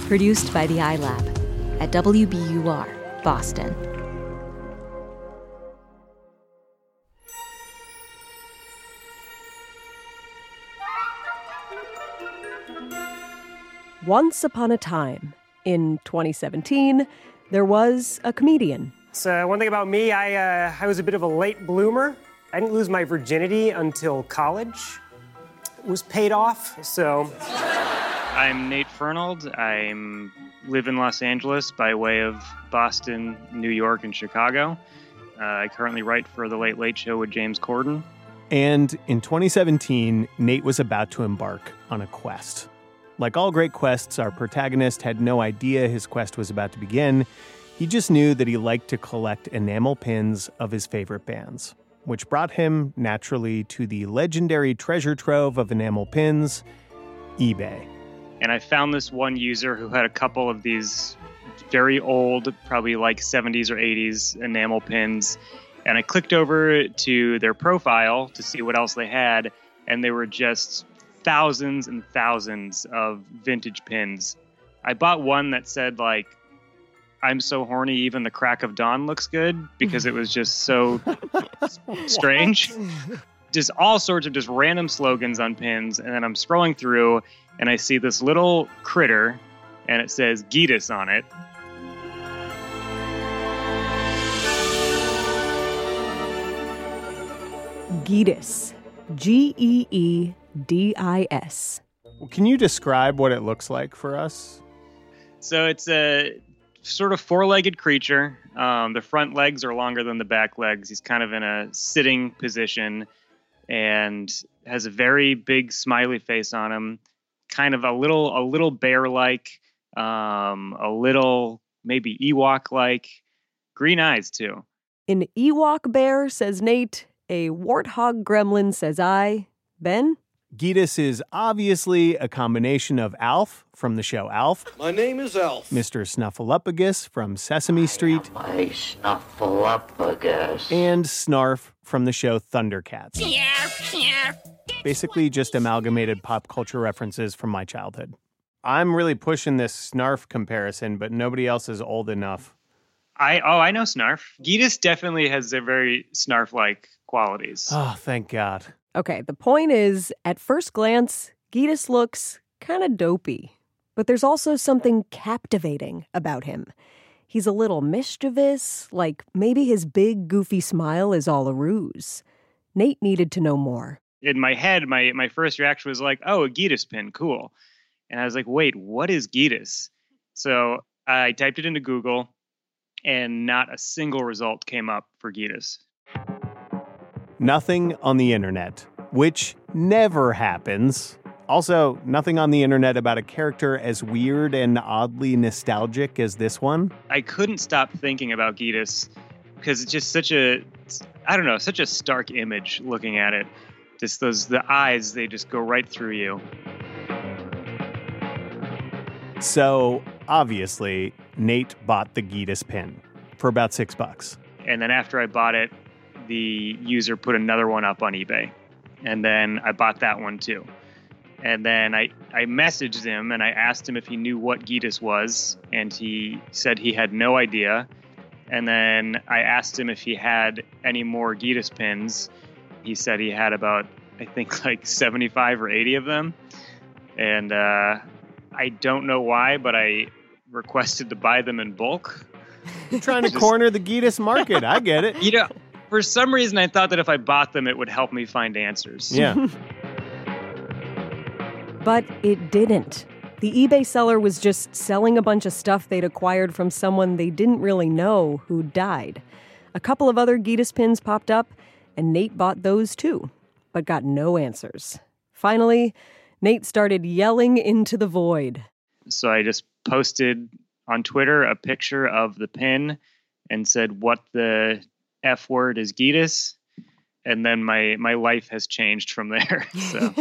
Produced by the iLab at WBUR, Boston. Once upon a time, in 2017, there was a comedian. So one thing about me, I was a bit of a late bloomer. I didn't lose my virginity until college. It was paid off, so... I'm Nate Fernald. I live in Los Angeles by way of Boston, New York, and Chicago. I currently write for The Late Late Show with James Corden. And in 2017, Nate was about to embark on a quest. Like all great quests, our protagonist had no idea his quest was about to begin. He just knew that he liked to collect enamel pins of his favorite bands, which brought him naturally to the legendary treasure trove of enamel pins, eBay. And I found this one user who had a couple of these very old, probably like 70s or 80s enamel pins. And I clicked over to their profile to see what else they had. And they were just thousands and thousands of vintage pins. I bought one that said, like, I'm so horny, even the crack of dawn looks good, because it was just so strange. Just all sorts of just random slogans on pins. And then I'm scrolling through and I see this little critter and it says Geetus on it. Geetus. Geedis. Well, can you describe what it looks like for us? So it's a sort of four-legged creature. The front legs are longer than the back legs. He's kind of in a sitting position and has a very big smiley face on him. Kind of a little bear-like, a little maybe Ewok-like, green eyes too. An Ewok bear, says Nate. A warthog gremlin, says I. Ben? Geetus is obviously a combination of Alf from the show Alf. My name is Alf. Mr. Snuffleupagus from Sesame Street. My Snuffleupagus. And Snarf from the show Thundercats. Basically just amalgamated pop culture references from my childhood. I'm really pushing this Snarf comparison, but nobody else is old enough. I know Snarf. Geetus definitely has a very Snarf-like qualities. Oh, thank God. Okay, the point is, at first glance, Geetus looks kind of dopey. But there's also something captivating about him. He's a little mischievous, like maybe his big, goofy smile is all a ruse. Nate needed to know more. In my head, my first reaction was like, oh, a Geetus pin, cool. And I was like, wait, what is Geetus? So I typed it into Google, and not a single result came up for Geetus. Nothing on the internet, which never happens. Also, nothing on the internet about a character as weird and oddly nostalgic as this one. I couldn't stop thinking about Geetus because it's just such a stark image looking at it. Just the eyes, they just go right through you. So, obviously, Nate bought the Geetus pin for about $6. And then after I bought it, the user put another one up on eBay. And then I bought that one too. And then I messaged him and I asked him if he knew what Geetus was. And he said he had no idea. And then I asked him if he had any more Geetus pins. He said he had about, I think, like 75 or 80 of them. And I don't know why, but I requested to buy them in bulk. You're trying to corner the Geetus market. I get it. You know, for some reason, I thought that if I bought them, it would help me find answers. Yeah. But it didn't. The eBay seller was just selling a bunch of stuff they'd acquired from someone they didn't really know who died. A couple of other Geetus pins popped up, and Nate bought those too, but got no answers. Finally, Nate started yelling into the void. So I just posted on Twitter a picture of the pin and said, what the F word is Geetus? And then my life has changed from there. So.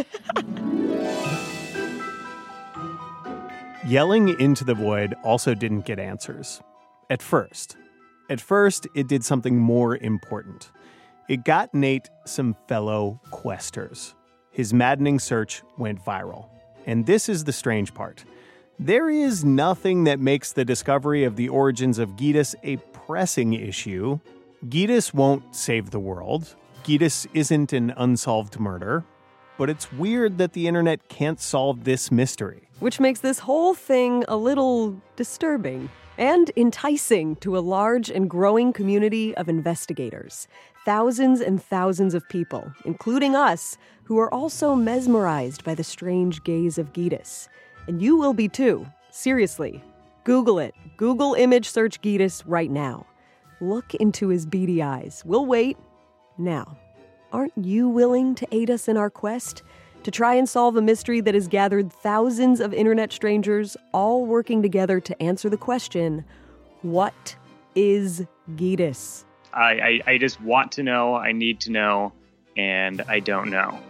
Yelling into the void also didn't get answers. At first. At first, it did something more important. It got Nate some fellow questers. His maddening search went viral. And this is the strange part. There is nothing that makes the discovery of the origins of Gitas a pressing issue. Gitas won't save the world. Gitas isn't an unsolved murder. But it's weird that the internet can't solve this mystery. Which makes this whole thing a little disturbing and enticing to a large and growing community of investigators. Thousands and thousands of people, including us, who are also mesmerized by the strange gaze of Gitas. And you will be too. Seriously. Google it. Google image search Gitas right now. Look into his beady eyes. We'll wait. Now, aren't you willing to aid us in our quest to try and solve a mystery that has gathered thousands of internet strangers all working together to answer the question, what is Gitas? I just want to know, I need to know, and I don't know.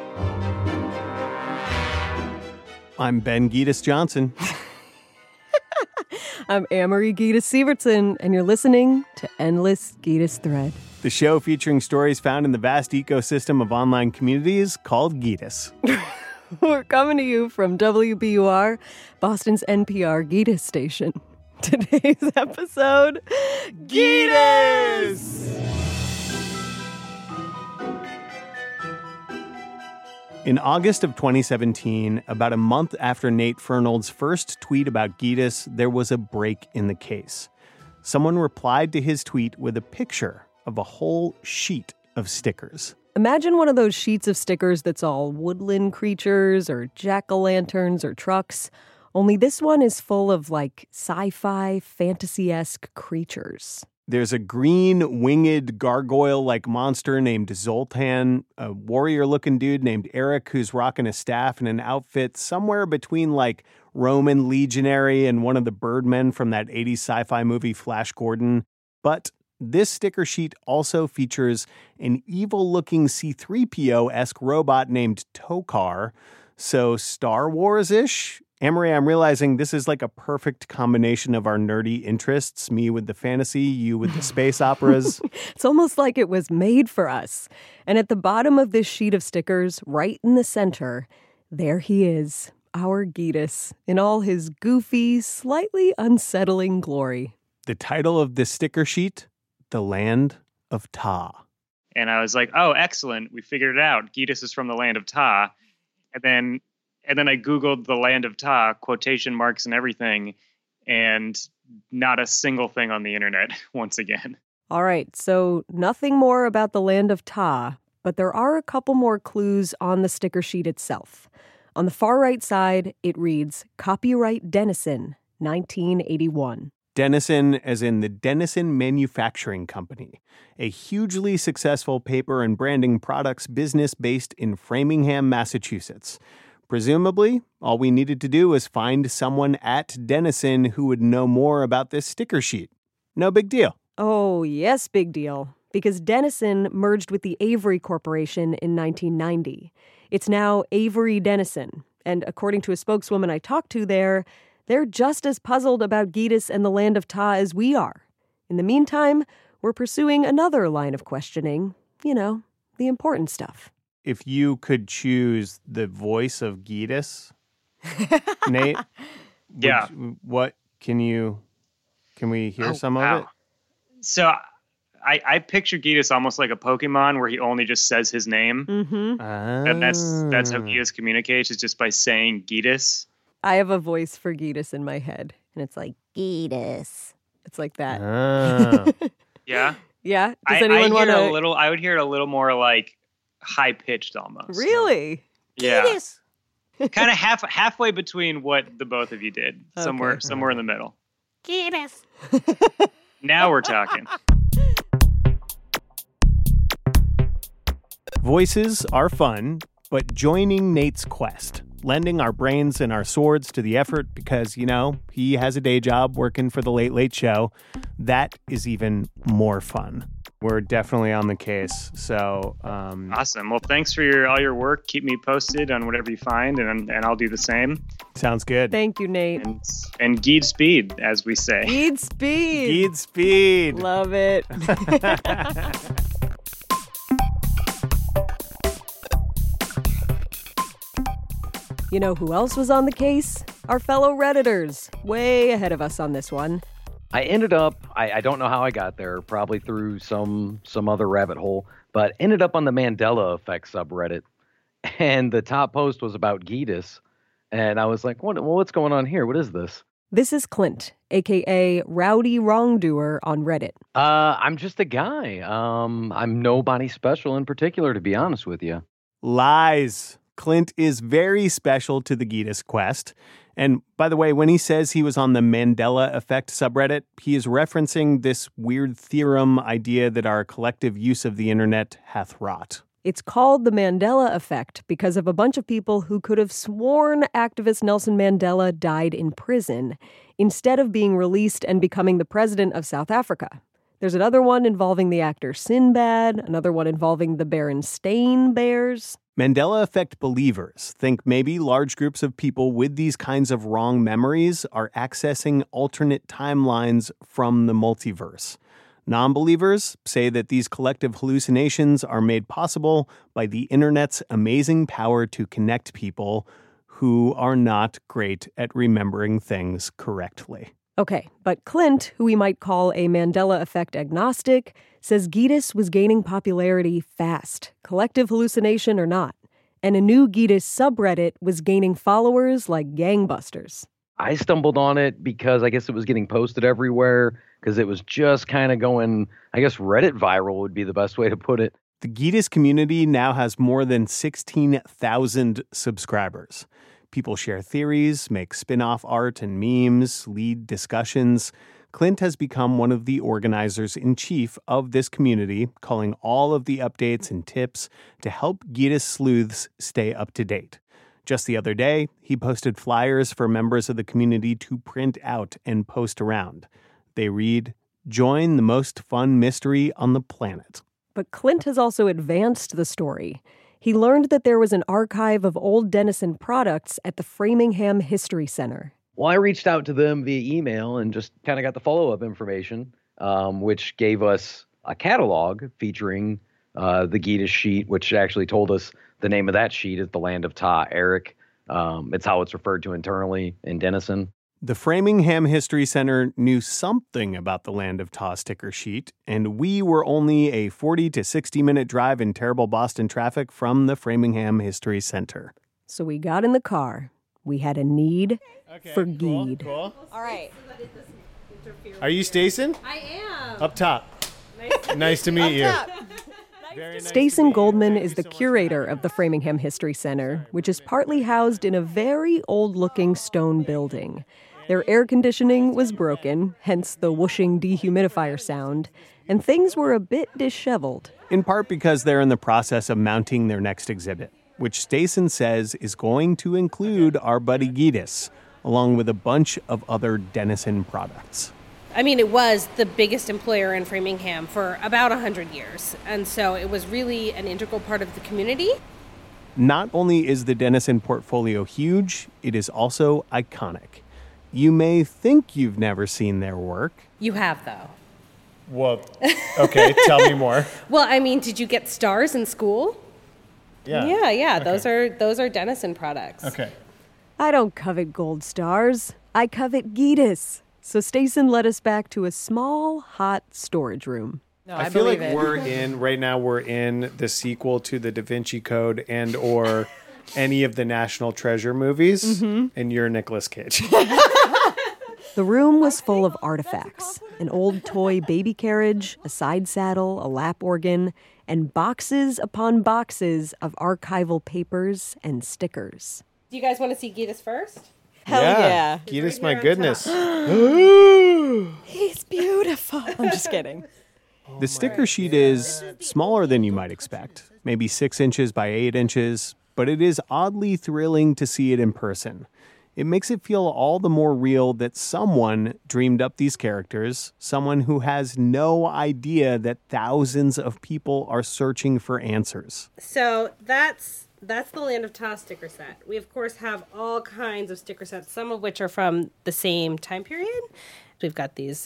I'm Ben Gitas Johnson. I'm Amory Gitas Sievertson, and you're listening to Endless Gitas Thread. The show featuring stories found in the vast ecosystem of online communities called Gitas. We're coming to you from WBUR, Boston's NPR Gitas station. Today's episode, Gitas! In August of 2017, about a month after Nate Fernald's first tweet about Gitas, there was a break in the case. Someone replied to his tweet with a picture of a whole sheet of stickers. Imagine one of those sheets of stickers that's all woodland creatures or jack-o'-lanterns or trucks, only this one is full of, sci-fi, fantasy-esque creatures. There's a green, winged, gargoyle-like monster named Zoltan, a warrior-looking dude named Eric who's rocking a staff and an outfit somewhere between, Roman legionary and one of the birdmen from that 80s sci-fi movie Flash Gordon. But this sticker sheet also features an evil-looking C-3PO-esque robot named Tokar. So Star Wars-ish? Amory, I'm realizing this is like a perfect combination of our nerdy interests, me with the fantasy, you with the space operas. It's almost like it was made for us. And at the bottom of this sheet of stickers, right in the center, there he is, our Gitas, in all his goofy, slightly unsettling glory. The title of this sticker sheet, The Land of Ta. And I was like, oh, excellent. We figured it out. Gitas is from the land of Ta. And then I Googled the land of Ta, quotation marks and everything, and not a single thing on the internet once again. All right, so nothing more about the land of Ta, but there are a couple more clues on the sticker sheet itself. On the far right side, it reads, Copyright Denison, 1981. Denison as in the Denison Manufacturing Company, a hugely successful paper and branding products business based in Framingham, Massachusetts. Presumably, all we needed to do was find someone at Denison who would know more about this sticker sheet. No big deal. Oh, yes, big deal. Because Denison merged with the Avery Corporation in 1990. It's now Avery Denison. And according to a spokeswoman I talked to there, they're just as puzzled about Gitas and the land of Ta as we are. In the meantime, we're pursuing another line of questioning. You know, the important stuff. If you could choose the voice of Gitas, Nate, yeah, can we hear some of it? So I picture Gitas almost like a Pokemon where he only just says his name. Mm-hmm. And that's how Gitas communicates, is just by saying Gitas. I have a voice for Gitas in my head, and it's like, Gitas. It's like that. Yeah? Yeah? Does anyone want to... I would hear it a little more like high-pitched almost. Really? Yeah. Gitas. Kind of halfway between what the both of you did. Okay. Somewhere in the middle. Gitas. Now we're talking. Voices are fun, but joining Nate's quest, lending our brains and our swords to the effort because, he has a day job working for the Late Late Show, that is even more fun. We're definitely on the case, so... Awesome. Well, thanks for all your work. Keep me posted on whatever you find, and I'll do the same. Sounds good. Thank you, Nate. And Geed Speed, as we say. Geed Speed! Geed Speed! Love it. You know who else was on the case? Our fellow Redditors, way ahead of us on this one. I ended up, I don't know how I got there, probably through some other rabbit hole, but ended up on the Mandela Effect subreddit. And the top post was about Gitas. And I was like, what's going on here? What is this? This is Clint, a.k.a. Rowdy Wrongdoer on Reddit. I'm just a guy. I'm nobody special in particular, to be honest with you. Lies. Clint is very special to the Gitas quest. And by the way, when he says he was on the Mandela Effect subreddit, he is referencing this weird theorem idea that our collective use of the internet hath wrought. It's called the Mandela Effect because of a bunch of people who could have sworn activist Nelson Mandela died in prison instead of being released and becoming the president of South Africa. There's another one involving the actor Sinbad, another one involving the Berenstain Bears. Mandela Effect believers think maybe large groups of people with these kinds of wrong memories are accessing alternate timelines from the multiverse. Non-believers say that these collective hallucinations are made possible by the internet's amazing power to connect people who are not great at remembering things correctly. Okay, but Clint, who we might call a Mandela Effect agnostic, says Gitas was gaining popularity fast, collective hallucination or not, and a new Gitas subreddit was gaining followers like gangbusters. I stumbled on it because I guess it was getting posted everywhere, because it was just kind of going, I guess Reddit viral would be the best way to put it. The Gitas community now has more than 16,000 subscribers. People share theories, make spin-off art and memes, lead discussions. Clint has become one of the organizers-in-chief of this community, calling all of the updates and tips to help Gitas sleuths stay up to date. Just the other day, he posted flyers for members of the community to print out and post around. They read, "Join the most fun mystery on the planet." But Clint has also advanced the story. He learned that there was an archive of old Denison products at the Framingham History Center. Well, I reached out to them via email and just kind of got the follow-up information, which gave us a catalog featuring the Gitas sheet, which actually told us the name of that sheet is the Land of Ta Eric. It's how it's referred to internally in Denison. The Framingham History Center knew something about the Land of Ta sticker sheet, and we were only a 40 to 60-minute drive in terrible Boston traffic from the Framingham History Center. So we got in the car. We had a need for Geed. Cool. All right. Are you Stacen? I am. Up top. Nice to meet you. Stacen Goldman is the curator of the Framingham History Center, which is partly housed in a very old-looking stone building. Their air conditioning was broken, hence the whooshing dehumidifier sound, and things were a bit disheveled. In part because they're in the process of mounting their next exhibit, which Stacen says is going to include our buddy Gitas, along with a bunch of other Denison products. I mean, it was the biggest employer in Framingham for about 100 years, and so it was really an integral part of the community. Not only is the Denison portfolio huge, it is also iconic. You may think you've never seen their work. You have, though. Well, okay, tell me more. Well, I mean, did you get stars in school? Yeah. Yeah. Okay. Those are Denison products. Okay. I don't covet gold stars. I covet Gitas. So Stacen led us back to a small, hot storage room. No, I feel like we're in the sequel to the Da Vinci Code and or any of the National Treasure movies, and you're Nicolas Cage. The room was full of artifacts, an old toy baby carriage, a side saddle, a lap organ, and boxes upon boxes of archival papers and stickers. Do you guys want to see Gitas first? Hell yeah. Gitas, my goodness. He's beautiful. I'm just kidding. The sticker sheet is smaller than you might expect, maybe 6 inches by 8 inches, but it is oddly thrilling to see it in person. It makes it feel all the more real that someone dreamed up these characters, someone who has no idea that thousands of people are searching for answers. So that's the Land of Ta sticker set. We, of course, have all kinds of sticker sets, some of which are from the same time period. We've got these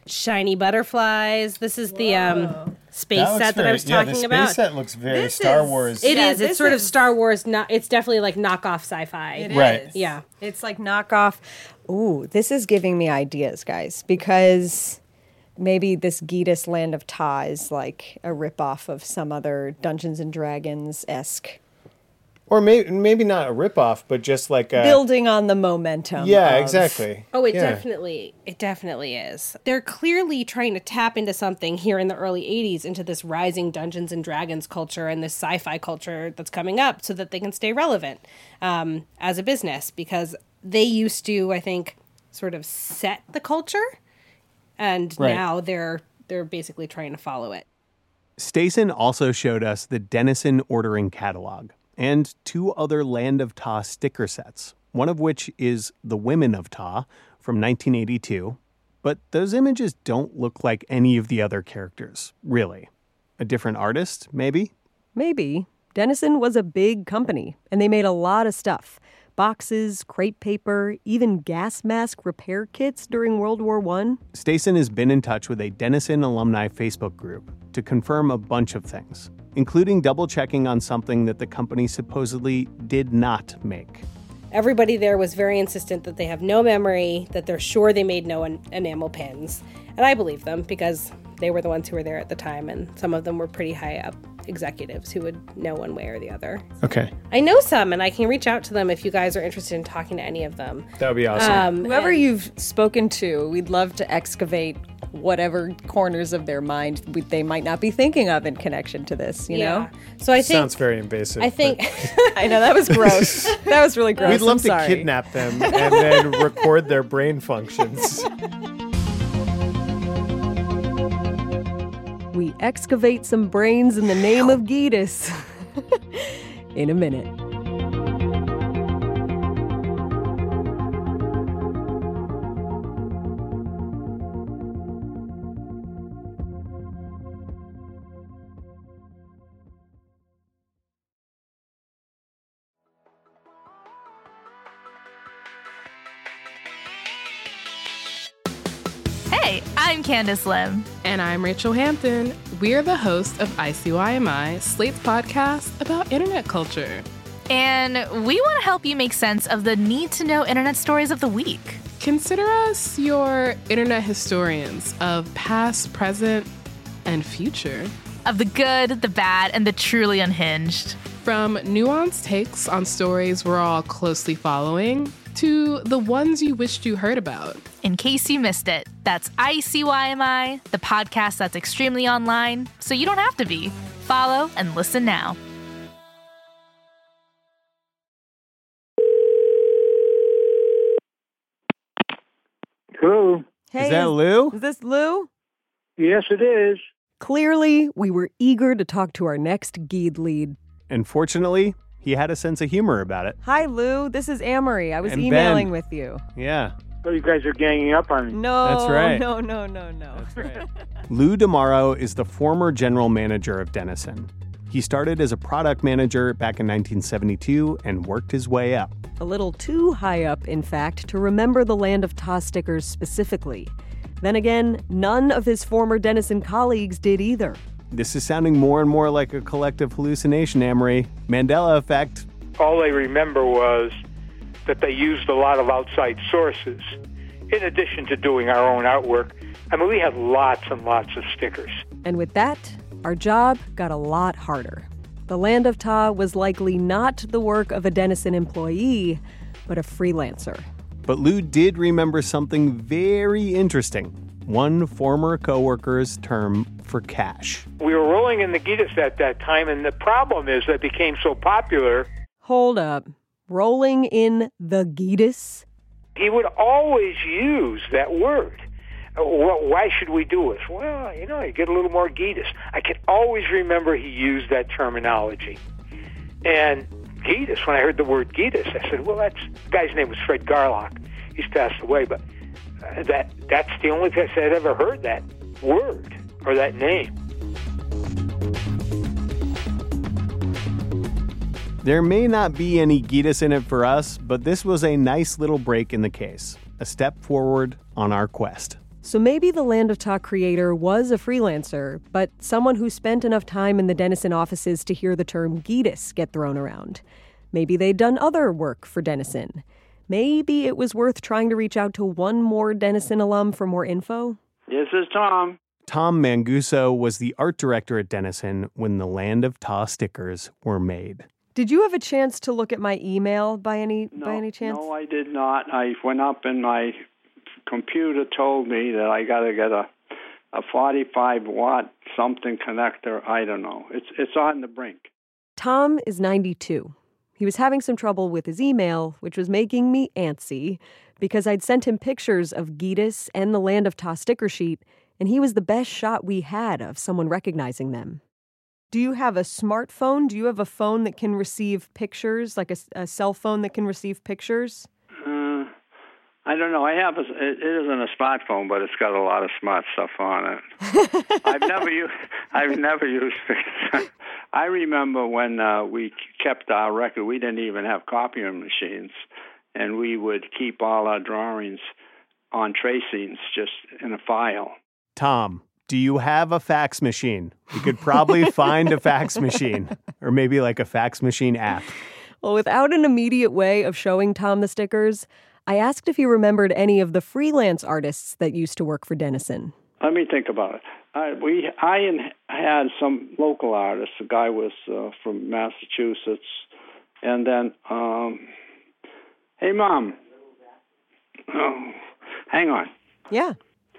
shiny butterflies. This is the space set that I was talking about. The space set looks very Star Wars. It is. It's sort of Star Wars. It's definitely like knockoff sci-fi. It Right. is. Yeah. It's like knockoff. Ooh, this is giving me ideas, guys, because maybe this Geetus Land of Ta is like a ripoff of some other Dungeons and Dragons-esque. Or maybe not a ripoff, but just like a... Building on the momentum. Yeah, of- exactly. Oh, it Yeah. definitely is. They're clearly trying to tap into something here in the early 80s, into this rising Dungeons and Dragons culture and this sci-fi culture that's coming up so that they can stay relevant as a business, because they used to, I think, sort of set the culture, and Right. now they're basically trying to follow it. Stason also showed us the Dennison Ordering Catalog and 2 other Land of Ta sticker sets, one of which is The Women of Ta from 1982. But those images don't look like any of the other characters, really. A different artist, maybe? Maybe. Dennison was a big company, and they made a lot of stuff. Boxes, crepe paper, even gas mask repair kits during World War I. Stason has been in touch with a Dennison alumni Facebook group to confirm a bunch of things, including double-checking on something that the company supposedly did not make. Everybody there was very insistent that they have no memory, that they're sure they made no enamel pins. And I believe them, because they were the ones who were there at the time, and some of them were pretty high up executives who would know one way or the other. Okay. I know some, and I can reach out to them if you guys are interested in talking to any of them. That would be awesome. Whoever you've spoken to, we'd love to excavate whatever corners of their mind they might not be thinking of in connection to this, you know? So I think... Sounds very invasive. I think... I know, that was gross. That was really gross. We'd love I'm to sorry. kidnap them and then record their brain functions. We excavate some brains in the name of Geetus. In a minute. Hey, I'm Candace Lim. And I'm Rachel Hampton. We're the hosts of ICYMI, Slate's podcast about internet culture. And we want to help you make sense of the need-to-know internet stories of the week. Consider us your internet historians of past, present, and future. Of the good, the bad, and the truly unhinged. From nuanced takes on stories we're all closely following to the ones you wished you heard about. In case you missed it, that's ICYMI, the podcast that's extremely online, so you don't have to be. Follow and listen now. Hello. Hey, Is that Lou? Is this Lou? Yes, it is. Clearly, we were eager to talk to our next Geed lead. And fortunately, he had a sense of humor about it. Hi, Lou. This is Amory. I was And emailing Ben. with you. Yeah, Oh, you guys are ganging up on me. No, That's right. No. that's right. Lou DeMauro is the former general manager of Dennison. He started as a product manager back in 1972 and worked his way up. A little too high up, in fact, to remember the Land of Ta stickers specifically. Then again, none of his former Dennison colleagues did either. This is sounding more and more like a collective hallucination, Amory. Mandela effect. All they remember was that they used a lot of outside sources, in addition to doing our own artwork. I mean, we had lots and lots of stickers. And with that, our job got a lot harder. The Land of Ta was likely not the work of a Dennison employee, but a freelancer. But Lou did remember something very interesting. One former coworker's term for cash. We were rolling in the Geetus at that time, and the problem is that it became so popular, Hold up. Rolling in the Geetus? he would always use that word. Well, why should we do this? Well, you get a little more Geetus. I can always remember he used that terminology. And Geetus, when I heard the word Geetus, I said, well, the guy's name was Fred Garlock. He's passed away, but that's the only place I'd ever heard that word or that name. There may not be any Geetus in it for us, but this was a nice little break in the case, a step forward on our quest. So maybe the Land of Ta creator was a freelancer, but someone who spent enough time in the Denison offices to hear the term Geetus get thrown around. Maybe they'd done other work for Denison. Maybe it was worth trying to reach out to one more Denison alum for more info. This is Tom. Tom Manguso was the art director at Denison when the Land of Ta stickers were made. Did you have a chance to look at my email by any chance? No, I did not. I went up and my computer told me that I got to get a 45-watt something connector. I don't know. It's on the brink. Tom is 92. He was having some trouble with his email, which was making me antsy, because I'd sent him pictures of Geetus and the Land of Ta sticker sheet, and he was the best shot we had of someone recognizing them. Do you have a smartphone? Do you have a phone that can receive pictures, like a cell phone that can receive pictures? I don't know. It isn't a smartphone, but it's got a lot of smart stuff on it. I've never used it. I remember when we kept our record, we didn't even have copying machines, and we would keep all our drawings on tracings just in a file. Tom, do you have a fax machine? We could probably find a fax machine, or maybe like a fax machine app. Well, without an immediate way of showing Tom the stickers, I asked if he remembered any of the freelance artists that used to work for Denison. Let me think about it. I had some local artists. The guy was from Massachusetts. And then, hey, Mom. Oh, hang on. Yeah.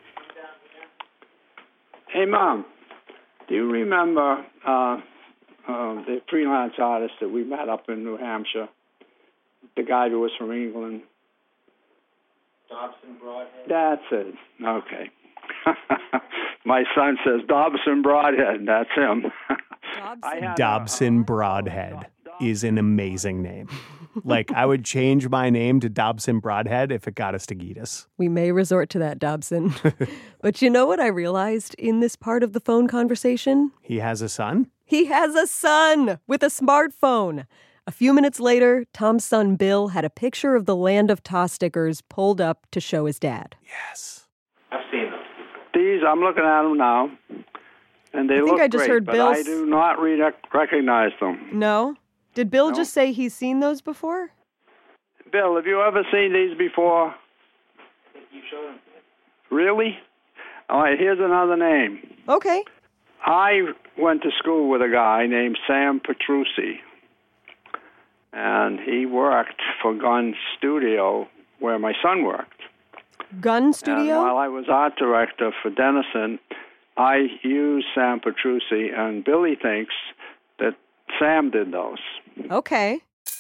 Hey, Mom, do you remember the freelance artist that we met up in New Hampshire? The guy who was from England? Dobson Broadhead? That's it. Okay. My son says Dobson Broadhead. That's him. Dobson Broadhead is an amazing name. Like, I would change my name to Dobson Broadhead if it got us to Geetus. We may resort to that, Dobson. But you know what I realized in this part of the phone conversation? He has a son? He has a son with a smartphone. A few minutes later, Tom's son Bill had a picture of the Land of Ta stickers pulled up to show his dad. Yes. I've seen them. These, I'm looking at them now, and they look great, but I do not recognize them. No? Did Bill just say he's seen those before? Bill, have you ever seen these before? You showed them. Really? All right, here's another name. Okay. I went to school with a guy named Sam Petrucci, and he worked for Gunn Studio, where my son worked. Gunn Studio? And while I was art director for Denison, I used Sam Petrucci, and Billy thinks that Sam did those. Okay.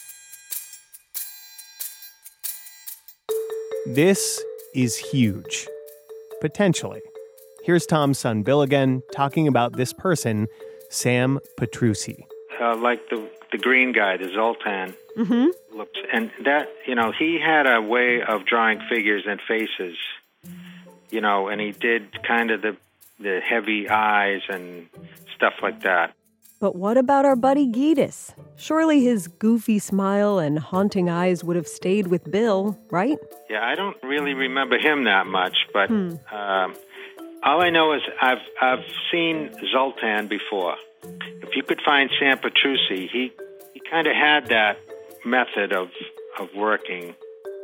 This is huge. Potentially. Here's Tom's son Bill again talking about this person, Sam Petrucci. Like the green guy, the Zoltan. Mm-hmm. Looks, and that, he had a way of drawing figures and faces, and he did kind of the heavy eyes and stuff like that. But what about our buddy Geetus? Surely his goofy smile and haunting eyes would have stayed with Bill, right? Yeah, I don't really remember him that much, but all I know is I've seen Zoltan before. If you could find Sam Petrucci, he kind of had that method of working.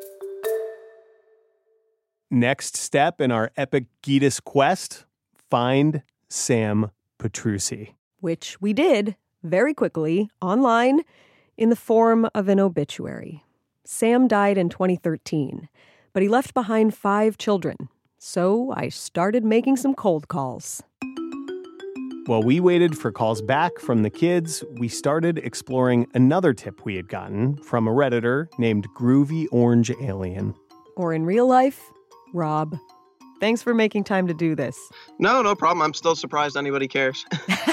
Next step in our epic Geetus quest, find Sam Petrucci. Which we did very quickly online in the form of an obituary. Sam died in 2013, but he left behind 5 children. So I started making some cold calls. While we waited for calls back from the kids, we started exploring another tip we had gotten from a Redditor named Groovy Orange Alien. Or in real life, Rob. Thanks for making time to do this. No problem. I'm still surprised anybody cares.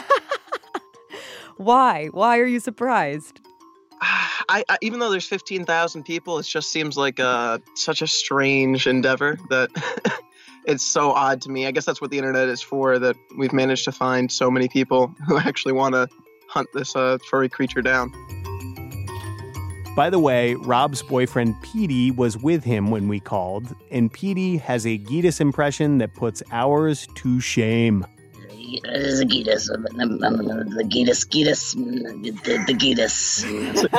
Why? Why are you surprised? I even though there's 15,000 people, it just seems like such a strange endeavor that it's so odd to me. I guess that's what the internet is for, that we've managed to find so many people who actually want to hunt this furry creature down. By the way, Rob's boyfriend Petey was with him when we called, and Petey has a Gitas impression that puts ours to shame. The Gitas. The Gitas.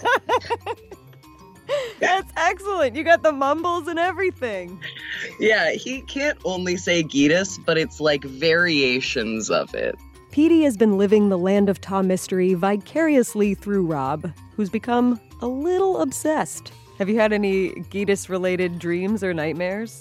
That's excellent. You got the mumbles and everything. Yeah, he can't only say Gitas, but it's like variations of it. Petey has been living the Land of Ta mystery vicariously through Rob, who's become a little obsessed. Have you had any Gitas-related dreams or nightmares?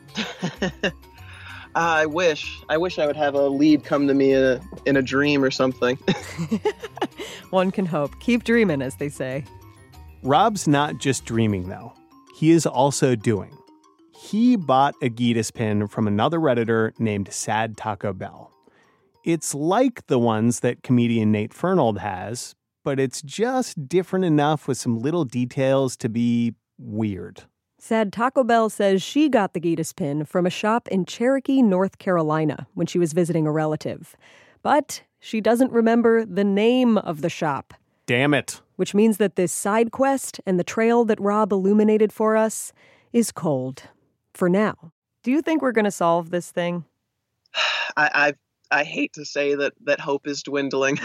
I wish I would have a lead come to me in a dream or something. One can hope. Keep dreaming, as they say. Rob's not just dreaming, though. He is also doing. He bought a Gitas pin from another Redditor named Sad Taco Bell. It's like the ones that comedian Nate Fernald has, but it's just different enough with some little details to be weird. Sad Taco Bell says she got the Gitas pin from a shop in Cherokee, North Carolina, when she was visiting a relative. But she doesn't remember the name of the shop. Damn it. Which means that this side quest and the trail that Rob illuminated for us is cold. For now. Do you think we're going to solve this thing? I hate to say that hope is dwindling.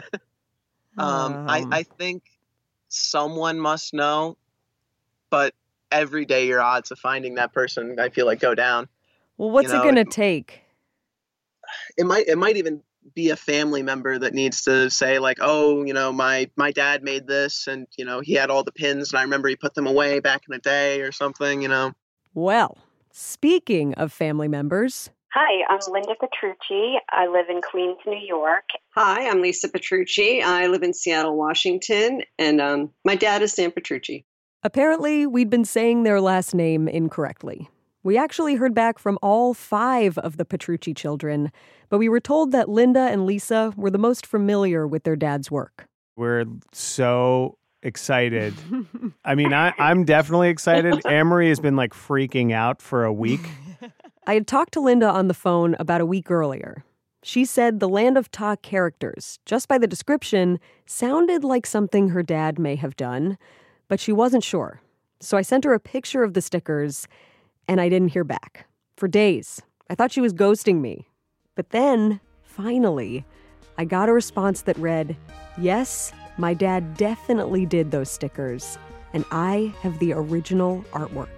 I think someone must know, but every day your odds of finding that person, I feel like, go down. Well, what's it going to take? It might even be a family member that needs to say, like, oh, my dad made this and, he had all the pins and I remember he put them away back in the day or something, Well, speaking of family members... Hi, I'm Linda Petrucci. I live in Queens, New York. Hi, I'm Lisa Petrucci. I live in Seattle, Washington, and my dad is Sam Petrucci. Apparently, we'd been saying their last name incorrectly. We actually heard back from all 5 of the Petrucci children, but we were told that Linda and Lisa were the most familiar with their dad's work. We're so excited. I mean, I'm definitely excited. Anne-Marie has been freaking out for a week. I had talked to Linda on the phone about a week earlier. She said the Land of Ta characters, just by the description, sounded like something her dad may have done, but she wasn't sure. So I sent her a picture of the stickers, and I didn't hear back. For days, I thought she was ghosting me. But then, finally, I got a response that read, "Yes, my dad definitely did those stickers, and I have the original artwork."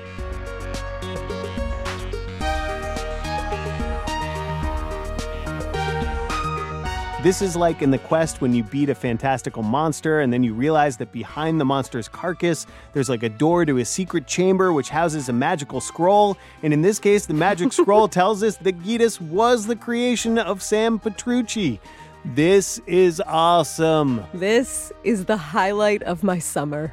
This is like in The Quest when you beat a fantastical monster and then you realize that behind the monster's carcass, there's a door to a secret chamber which houses a magical scroll. And in this case, the magic scroll tells us that Gitas was the creation of Sam Petrucci. This is awesome. This is the highlight of my summer.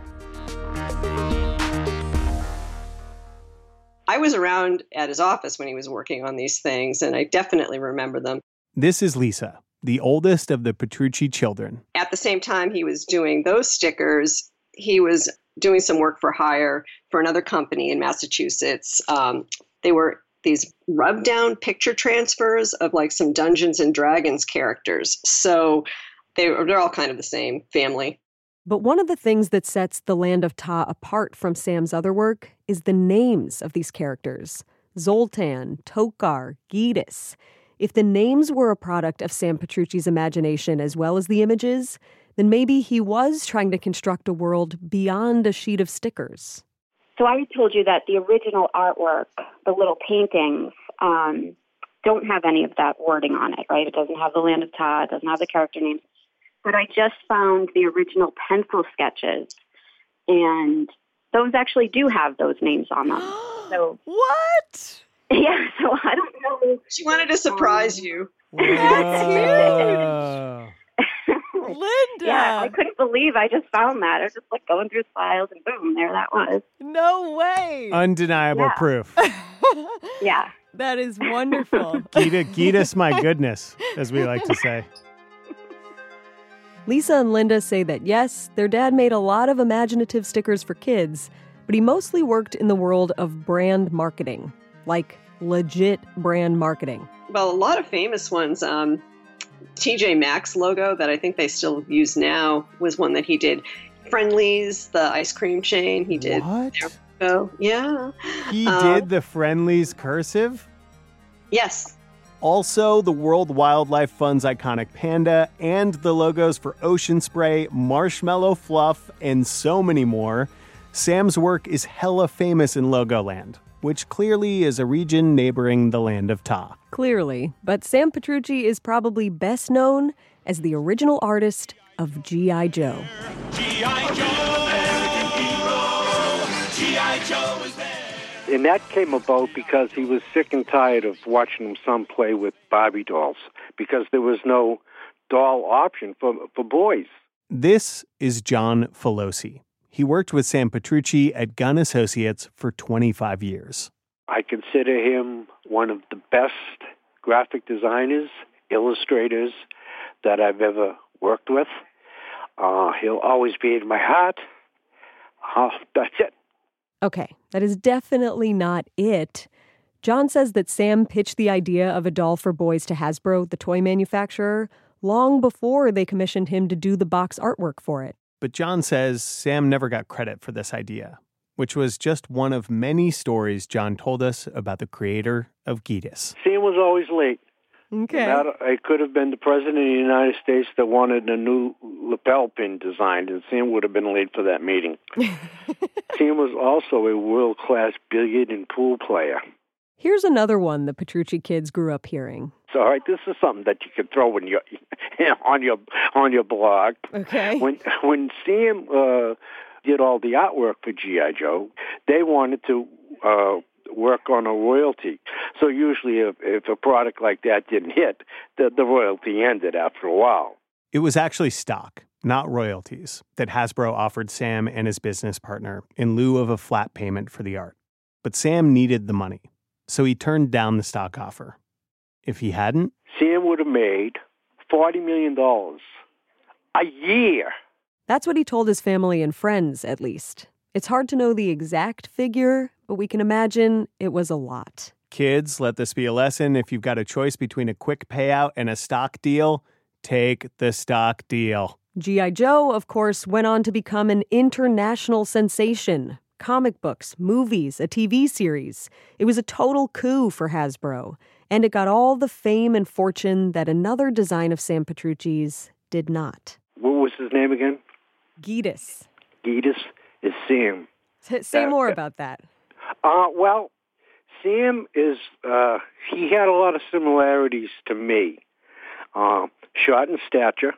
I was around at his office when he was working on these things, and I definitely remember them. This is Lisa, the oldest of the Petrucci children. At the same time he was doing those stickers, he was doing some work for hire for another company in Massachusetts. They were these rub-down picture transfers of some Dungeons and Dragons characters. So they're all kind of the same family. But one of the things that sets the Land of Ta apart from Sam's other work is the names of these characters. Zoltan, Tokar, Gitas. If the names were a product of Sam Petrucci's imagination as well as the images, then maybe he was trying to construct a world beyond a sheet of stickers. So I told you that the original artwork, the little paintings, don't have any of that wording on it, right? It doesn't have the Land of Ta, it doesn't have the character names. But I just found the original pencil sketches, and those actually do have those names on them. So what? Yeah, so I don't know. She wanted to surprise you. That's huge. Linda! Yeah, I couldn't believe I just found that. I was just going through the files, and boom, there that was. No way! Undeniable proof. Yeah. That is wonderful. Gitas, my goodness, as we like to say. Lisa and Linda say that, yes, their dad made a lot of imaginative stickers for kids, but he mostly worked in the world of brand marketing, like legit brand marketing. Well, a lot of famous ones. TJ Maxx logo that I think they still use now was one that he did. Friendlies, the ice cream chain. He did. What? So, yeah. He did the Friendlies cursive? Yes. Also, the World Wildlife Fund's iconic panda and the logos for Ocean Spray, Marshmallow Fluff, and so many more. Sam's work is hella famous in Logoland, which clearly is a region neighboring the land of Ta. Clearly, but Sam Petrucci is probably best known as the original artist of G.I. Joe. G.I. Joe, American hero, G.I. Joe is there. And that came about because he was sick and tired of watching his son play with Barbie dolls, because there was no doll option for boys. This is John Filosi. He worked with Sam Petrucci at Gunn Associates for 25 years. I consider him one of the best graphic designers, illustrators that I've ever worked with. He'll always be in my heart. That's it. Okay, that is definitely not it. John says that Sam pitched the idea of a doll for boys to Hasbro, the toy manufacturer, long before they commissioned him to do the box artwork for it. But John says Sam never got credit for this idea, which was just one of many stories John told us about the creator of Gidus. Sam was always late. Okay. It could have been the president of the United States that wanted a new lapel pin designed, and Sam would have been late for that meeting. Sam was also a world-class billiard and pool player. Here's another one the Petrucci kids grew up hearing. So, all right, this is something that you could throw in your on your blog. Okay. When Sam did all the artwork for G.I. Joe, they wanted to work on a royalty. So usually if a product like that didn't hit, the royalty ended after a while. It was actually stock, not royalties, that Hasbro offered Sam and his business partner in lieu of a flat payment for the art. But Sam needed the money, so he turned down the stock offer. If he hadn't, Sam would have made $40 million a year. That's what he told his family and friends, at least. It's hard to know the exact figure, but we can imagine it was a lot. Kids, let this be a lesson. If you've got a choice between a quick payout and a stock deal, take the stock deal. G.I. Joe, of course, went on to become an international sensation. Comic books, movies, a TV series. It was a total coup for Hasbro, and it got all the fame and fortune that another design of Sam Petrucci's did not. What was his name again? Gidus. Gidus is Sam. Say more about that. Well, Sam is, he had a lot of similarities to me. Short in stature,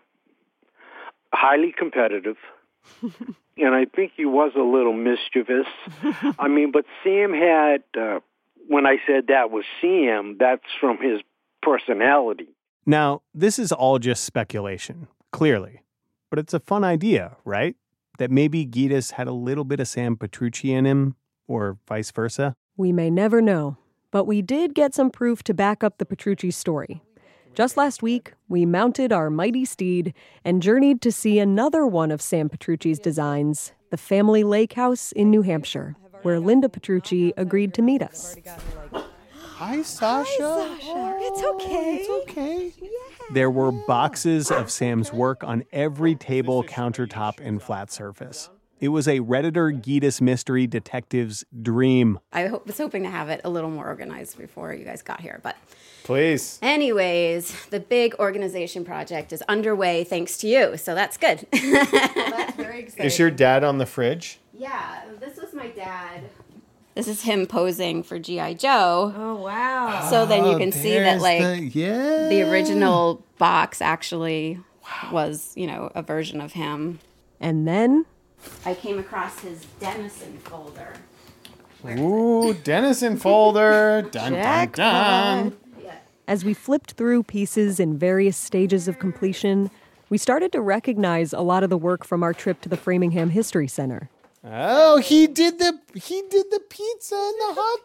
highly competitive, and I think he was a little mischievous. But Sam had, when I said that was Sam, that's from his personality. Now, this is all just speculation, clearly. But it's a fun idea, right? That maybe Gidus had a little bit of Sam Petrucci in him, or vice versa. We may never know, but we did get some proof to back up the Petrucci story. Just last week, we mounted our mighty steed and journeyed to see another one of Sam Petrucci's designs, the family lake house in New Hampshire, where Linda Petrucci agreed to meet us. Hi, Sasha. Hi, Sasha. It's okay. It's okay. There were boxes of Sam's work on every table, countertop, and flat surface. It was a Redditor Gidus mystery detective's dream. I was hoping to have it a little more organized before you guys got here, but... Please. Anyways, the big organization project is underway thanks to you, so that's good. Well, that's very exciting. Is your dad on the fridge? Yeah, this was my dad. This is him posing for G.I. Joe. Oh, wow. So then you can see that, like, the original box actually was, a version of him. And then I came across his Denison folder. Ooh, Denison folder. Dun, dun, dun. As we flipped through pieces in various stages of completion, we started to recognize a lot of the work from our trip to the Framingham History Center. Oh, he did the pizza and the hot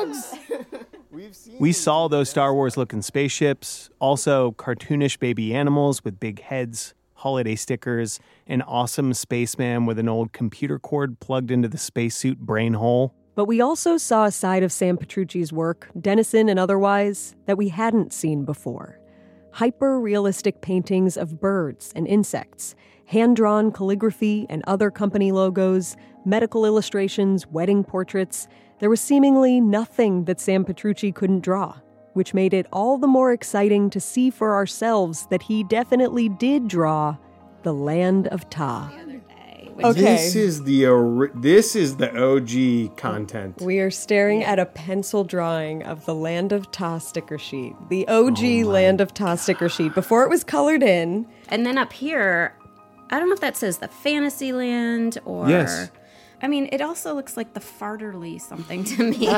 dogs. We saw those Star Wars-looking spaceships, also cartoonish baby animals with big heads, holiday stickers, an awesome spaceman with an old computer cord plugged into the spacesuit brain hole. But we also saw a side of Sam Petrucci's work, Denison and otherwise, that we hadn't seen before. hyper-realistic paintings of birds and insects, hand-drawn calligraphy and other company logos, medical illustrations, wedding portraits. There was seemingly nothing that Sam Petrucci couldn't draw, which made it all the more exciting to see for ourselves that he definitely did draw the Land of Ta. Okay. This is the OG content. We are staring at a pencil drawing of the Land of Ta sticker sheet. The OG Land of Ta sticker sheet before it was colored in. And then up here, I don't know if that says the Fantasyland or... Yes. I mean, it also looks like the Farterly something to me.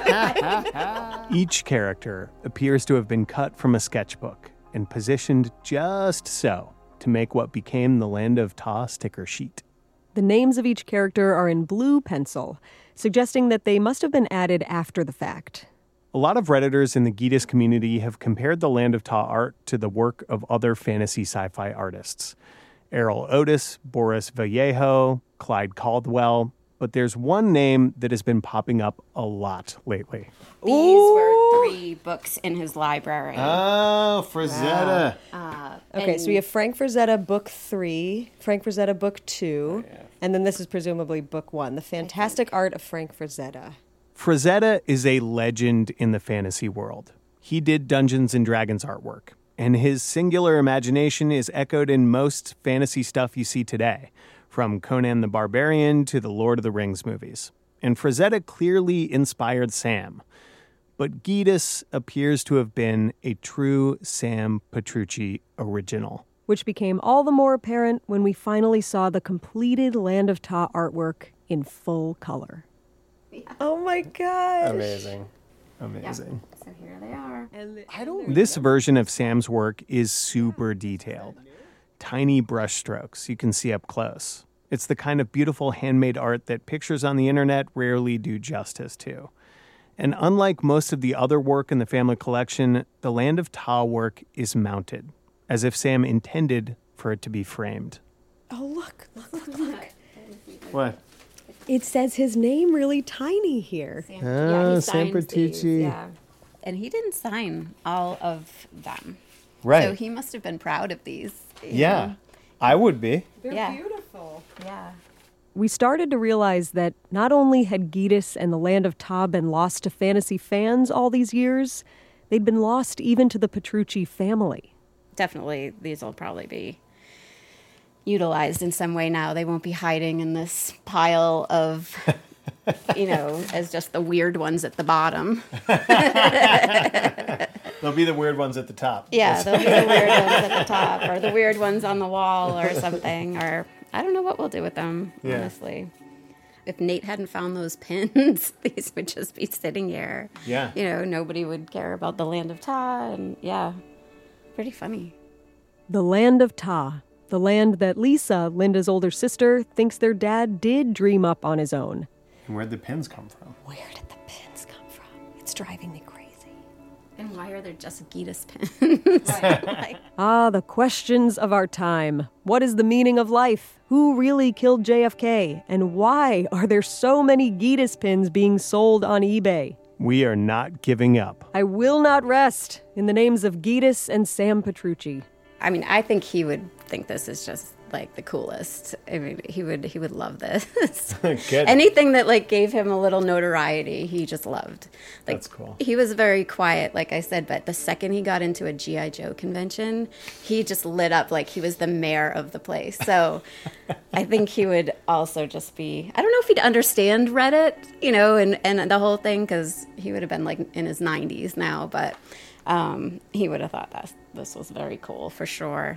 Each character appears to have been cut from a sketchbook and positioned just so to make what became the Land of Ta sticker sheet. The names of each character are in blue pencil, suggesting that they must have been added after the fact. A lot of Redditors in the Geetus community have compared the Land of Ta art to the work of other fantasy sci-fi artists. Errol Otis, Boris Vallejo, Clyde Caldwell, but there's one name that has been popping up a lot lately. These were 3 books in his library. Oh, Frazetta. Okay, so we have Frank Frazetta book 3, Frank Frazetta book 2, and then this is presumably book 1, The Fantastic Art of Frank Frazetta. Frazetta is a legend in the fantasy world. He did Dungeons & Dragons artwork, and his singular imagination is echoed in most fantasy stuff you see today, from Conan the Barbarian to the Lord of the Rings movies. And Frazetta clearly inspired Sam. But Geetus appears to have been a true Sam Petrucci original. Which became all the more apparent when we finally saw the completed Land of Ta artwork in full color. Oh my gosh! Amazing. Yeah. So here they are. This version of Sam's work is super detailed. Tiny brush strokes you can see up close. It's the kind of beautiful handmade art that pictures on the internet rarely do justice to. And unlike most of the other work in the family collection, the Land of Ta work is mounted, as if Sam intended for it to be framed. Oh, look. What? It says his name really tiny here. He Sam signed Petrucci. these, yeah. And he didn't sign all of them. Right. So he must have been proud of these. Yeah, know? I would be. They're beautiful. Yeah. We started to realize that not only had Geetus and the Land of Ta been lost to fantasy fans all these years, they'd been lost even to the Petrucci family. Definitely, these will probably be utilized in some way now. They won't be hiding in this pile of, as just the weird ones at the bottom. They'll be the weird ones at the top. Yeah, they'll be the weird ones at the top, or the weird ones on the wall or something, or I don't know what we'll do with them, honestly. If Nate hadn't found those pins, these would just be sitting here. Yeah. Nobody would care about the Land of Ta, and pretty funny. The Land of Ta, the land that Lisa, Linda's older sister, thinks their dad did dream up on his own. And where'd the pins come from? Where did the pins come from? It's driving me crazy. And why are there just Geetus pins? The questions of our time. What is the meaning of life? Who really killed JFK? And why are there so many Geetus pins being sold on eBay? We are not giving up. I will not rest in the names of Geetus and Sam Petrucci. I mean, I think he would think this is just like the coolest. I mean, he would love this. Good. Anything that gave him a little notoriety, he just loved. That's cool. He was very quiet, like I said, but the second he got into a G.I. Joe convention, he just lit up like he was the mayor of the place. So I think he would also just be, I don't know if he'd understand Reddit, and the whole thing, because he would have been in his 90s now, but he would have thought this was very cool for sure.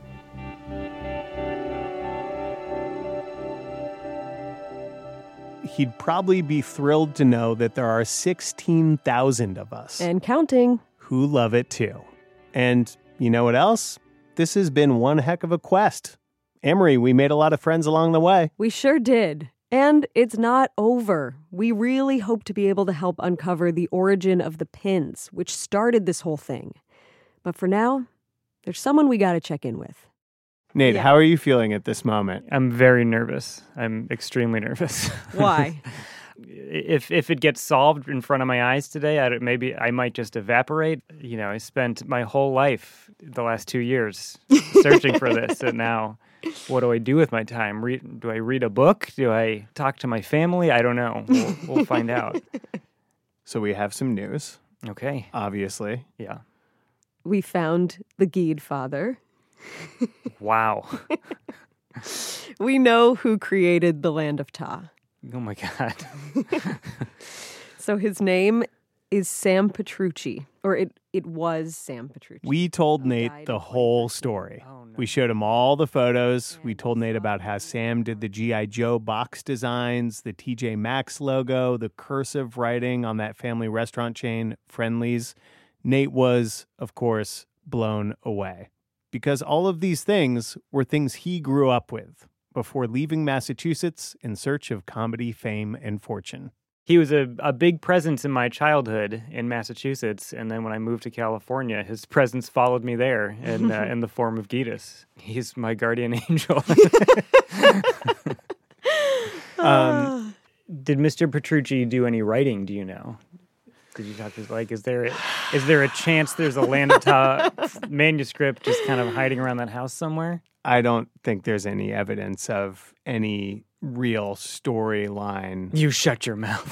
He'd probably be thrilled to know that there are 16,000 of us. And counting. Who love it too. And you know what else? This has been one heck of a quest. Amory, we made a lot of friends along the way. We sure did. And it's not over. We really hope to be able to help uncover the origin of the pins, which started this whole thing. But for now, there's someone we got to check in with. Nate, how are you feeling at this moment? I'm very nervous. I'm extremely nervous. Why? if it gets solved in front of my eyes today, maybe I might just evaporate. You know, I spent my whole life, the last 2 years, searching for this, and now what do I do with my time? Do I read a book? Do I talk to my family? I don't know. We'll find out. So we have some news. Okay. Obviously. Yeah. We found the Gede father. Wow. We know who created the land of Ta. Oh my God. So his name is Sam Petrucci, or it was Sam Petrucci. We told Nate the whole story. We showed him all the photos. We told Nate about how Sam did the G.I. Joe box designs, the TJ Maxx logo, the cursive writing on that family restaurant chain, Friendly's. Nate was, of course, blown away. Because all of these things were things he grew up with before leaving Massachusetts in search of comedy fame and fortune. He was a big presence in my childhood in Massachusetts, and then when I moved to California, his presence followed me there in the form of Gedus. He's my guardian angel. Did Mr. Petrucci do any writing, do you know? Did you talk to, is there a chance there's a Land of Ta manuscript just kind of hiding around that house somewhere? I don't think there's any evidence of any real storyline. You shut your mouth.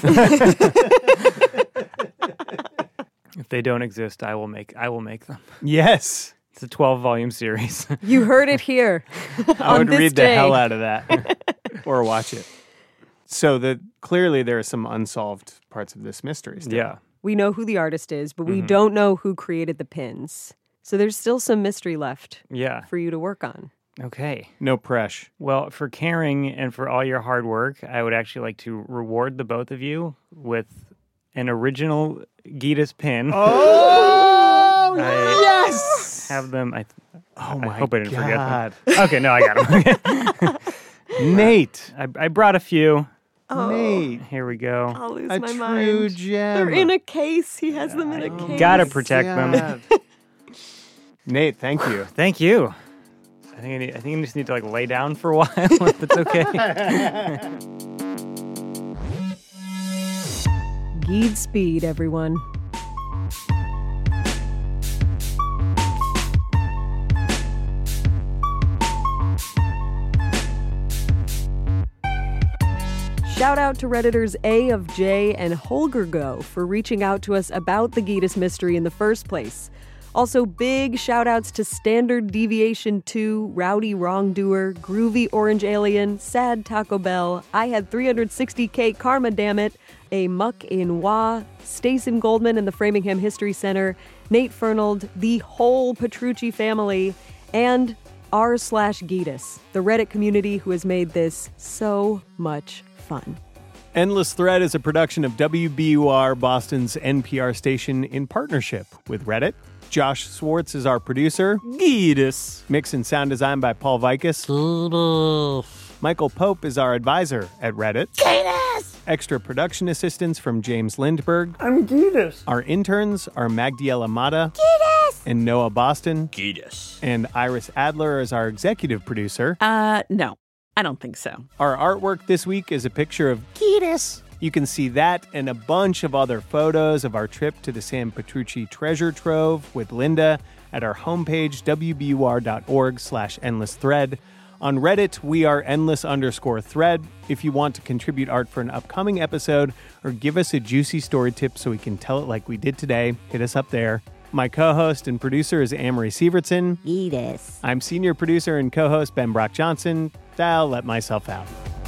If they don't exist, I will make them. Yes. It's a 12-volume series. You heard it here. I would read day. the hell out of that or watch it. So clearly there are some unsolved parts of this mystery still. Yeah. We know who the artist is, but we don't know who created the pins. So there's still some mystery left for you to work on. Okay. No pressure. Well, for caring and for all your hard work, I would actually like to reward the both of you with an original Gedus pin. Oh, yes! Have them. I hope I didn't forget them. Okay, no, I got them. Nate. I brought a few. Oh, Nate. Here we go. I'll lose a my true mind. gem. They're in a case. He has them in a case. Gotta protect them. Nate, thank you. Thank you. I think I just need to lay down for a while, if it's okay. Gede speed, everyone. Shout out to Redditors A of J and Holgergo for reaching out to us about the Gedus mystery in the first place. Also, big shout-outs to Standard Deviation 2, Rowdy Wrongdoer, Groovy Orange Alien, Sad Taco Bell, I Had 360K Karma Dammit, A Muck in Wah, Stacey Goldman and the Framingham History Center, Nate Fernald, the whole Petrucci family, and r/Gedus, the Reddit community who has made this so much fun. Endless Thread is a production of WBUR, Boston's NPR station, in partnership with Reddit. Josh Swartz is our producer. Gedus. Mix and sound design by Paul Vikas. Michael Pope is our advisor at Reddit. Gedus! Extra production assistance from James Lindberg. I'm Gedus. Our interns are Magdiela Mata. Gedus! And Noah Boston. Gedus. And Iris Adler is our executive producer. No, I don't think so. Our artwork this week is a picture of Gedus. You can see that and a bunch of other photos of our trip to the Sam Petrucci Treasure Trove with Linda at our homepage, wbur.org/endlessthread. On Reddit, we are endless_thread. If you want to contribute art for an upcoming episode or give us a juicy story tip so we can tell it like we did today, hit us up there. My co-host and producer is Amory Sievertson. Gedus. I'm senior producer and co-host Ben Brock Johnson. I'll let myself out.